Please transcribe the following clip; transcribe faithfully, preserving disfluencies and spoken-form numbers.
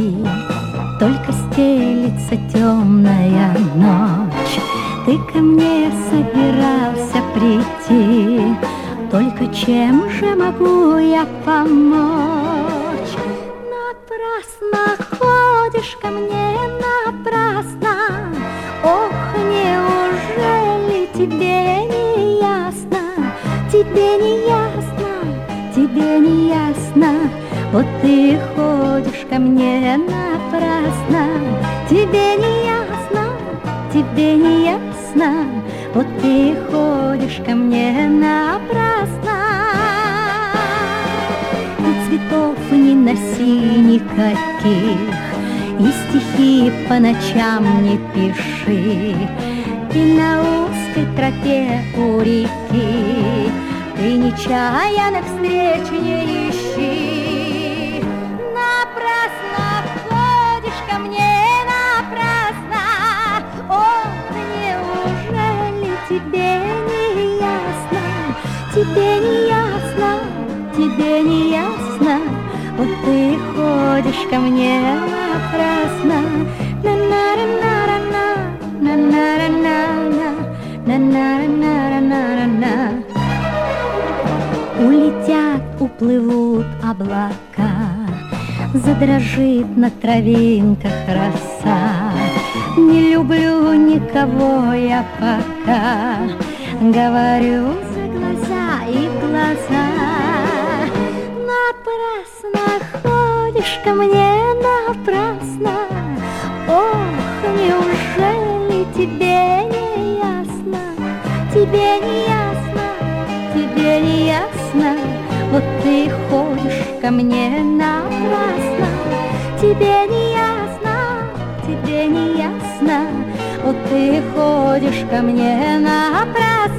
прийти. Только стелится темная ночь, ты ко мне собирался прийти. Только чем же могу я помочь? Напрасно ходишь ко мне, напрасно. Ох, неужели тебе не ясно? Тебе не ясно, тебе не ясно. Вот ты ходишь ко мне напрасно. Тебе не ясно, тебе не ясно. Вот ты ходишь ко мне напрасно. И цветов не носи никаких, и стихи по ночам не пиши, и на узкой тропе у реки ты нечаянно встреч не ищи. Напрасно ходишь ко мне, напрасно. Ох, неужели тебе не ясно? Тебе не ясно, тебе не ясно. Вот ты ходишь ко мне напрасно. На-на-ра-на-ра-на, на-на-ра-на-на, на-на-ра-на-ра-на-ра-на. Улетят, уплывут облака, задрожит на травинках роса. Не люблю никого я пока, говорю за глаза и глаза. Напрасно ходишь ко мне, напрасно. Ох, неужели тебе не ясно? Тебе не ясно, тебе не ясно. Вот ты ходишь ко мне напрасно. Тебе не ясно, тебе не ясно. Вот ты ходишь ко мне напрасно.